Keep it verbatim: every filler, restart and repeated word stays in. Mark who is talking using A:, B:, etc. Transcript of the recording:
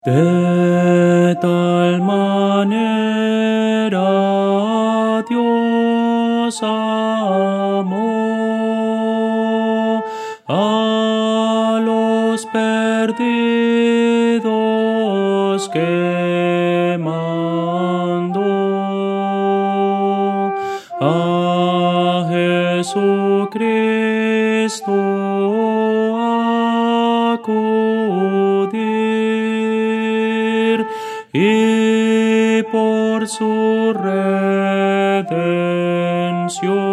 A: De tal manera Dios amó a los perdidos que mandó a Jesucristo acudir y por su redención